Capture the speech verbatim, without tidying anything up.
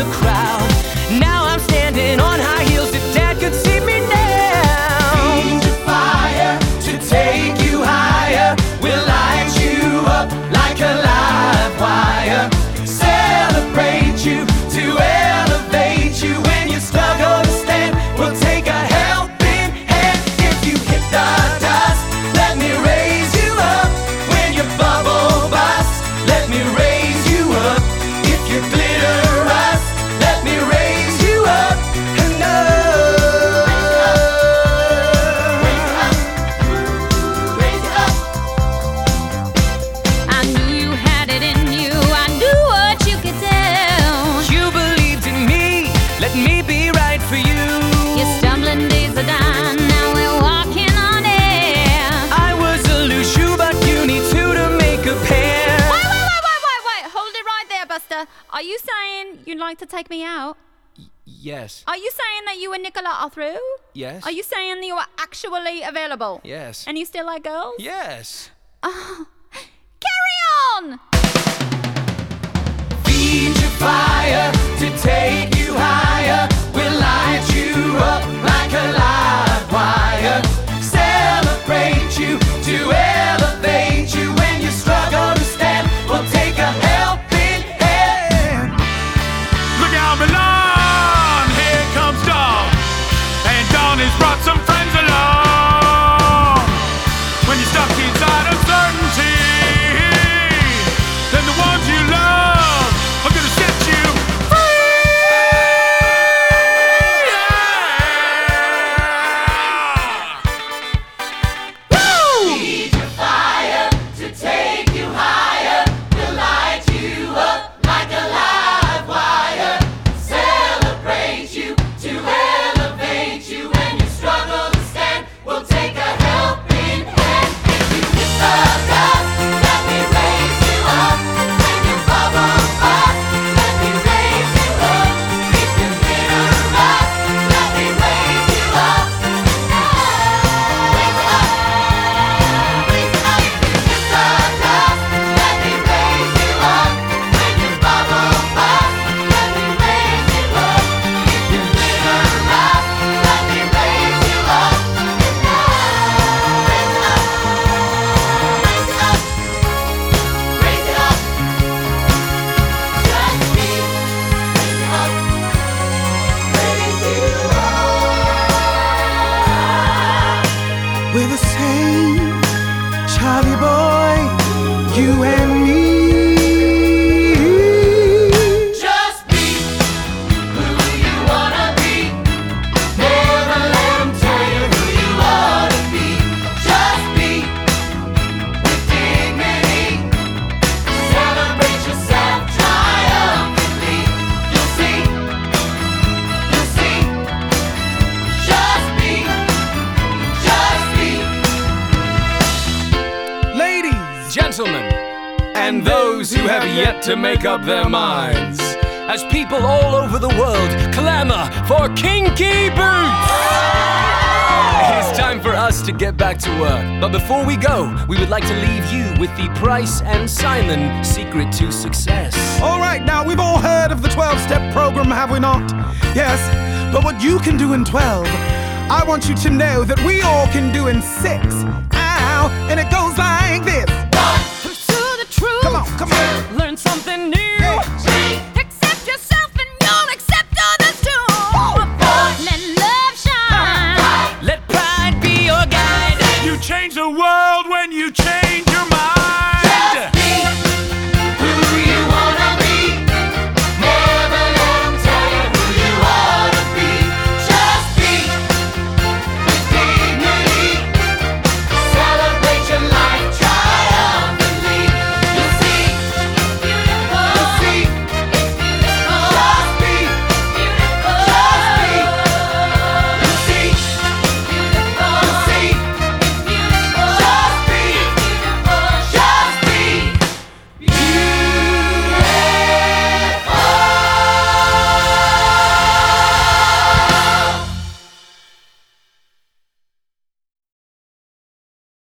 the crowd. Now I'm standing on high heels that Dad could see me now. Feed your fire to take you higher. We'll light you up like a live wire. Celebrate you to elevate you. When you struggle to stand, we'll take a helping hand. If you hit the dust, let me raise you up. When you bubble bust, let me raise you up. If you glitter rust, let me raise you up and up. Raise it up, raise it up. I knew you had it in you. I knew what you could do. You believed in me, let me be right for you. Your stumbling days are done. Now we're walking on air. I was a loose shoe, but you need two to make a pair. Wait, wait, wait, wait, wait, wait. Hold it right there, Buster. Are you saying you'd like to take me out? Yes. Are you saying that you and Nicola are through? Yes. Are you saying that you are actually available? Yes. And you still like girls? Yes. Carry on! Feed your fire to take you higher. We'll light you up like a live wire. Celebrate you to elevate you. When you struggle to stand, we'll take a helping hand. Look out, Milan! Here comes Dawn. And Dawn has brought some friends along. When you're stuck inside uncertainty, then the ones you love are gonna set you free. Yeah! Woo! Feed your fire to take you higher. We'll light you up like a live wire. Celebrate you to elevate you. When you struggle to stand, we'll take a helping hand. If you hit the dust, let me raise you up. When you bubble bust, let me raise you up. If you glitter rust, let me raise you up. Raise it up, raise it up. If you hit the dust, let me raise you up. When you bubble bust, let me raise you up. If you glitter rust, let me raise you up. Raise it up, raise it up, raise it up. Just me, raise it up, raise you up. We're the same, Charlie boy, you and me. Just be who you wanna be. Never let 'em tell you who you ought to be. Just be with dignity. Celebrate yourself triumphantly. You'll see, you'll see. Just be, just be. Ladies, Gentlemen, and those who have yet to make up their minds, as people all over the world clamor for kinky boots. It's time for us to get back to work. But before we go, we would like to leave you with the Price and Simon secret to success. all right, now we've all heard of the twelve-step program, have we not? Yes, but what you can do in twelve, I want you to know that we all can do in six. Ow, and it goes like this. Pursue the truth. Come on, come on. Learn something new.